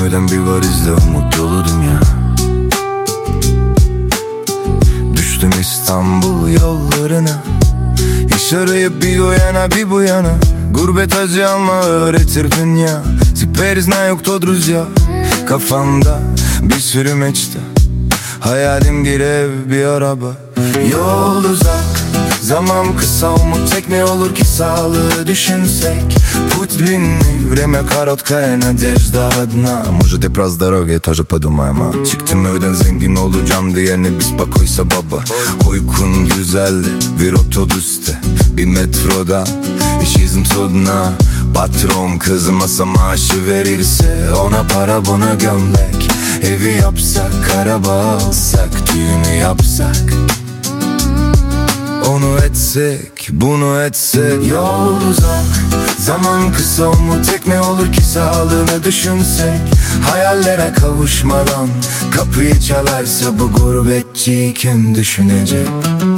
Çıkmadan bir varizle umut dolu dünya. Düştüm İstanbul yollarına, İş arayıp bir o yana bir bu yana. Gurbet acı ama öğretir dünya. Теперь знаю кто друзья. Kafamda bir sürü meçte, hayalim bir ev bir araba. Yol uzak, zaman kısa, umut tek ne olur ki sağlığı düşünsek. Путь длинный, время короткое, надежда одна. Может и про здоровье тоже подумаем, ha. Çıktım evden zengin olacağım diye, ne bespokойся baba. Uykun güzeldi bir otobüste, bir metroda, işizim sudna. Patron kızmasa maaşı verirse, ona para buna gömlek. Evi yapsak, araba alsak, düğünü yapsak, onu etsek, bunu etsek. Yol uzak, zaman kısa, umut tek ne olur ki sağlığını düşünsek. Hayallere kavuşmadan kapıyı çalarsa bu gurbetçiyi kim düşünecek?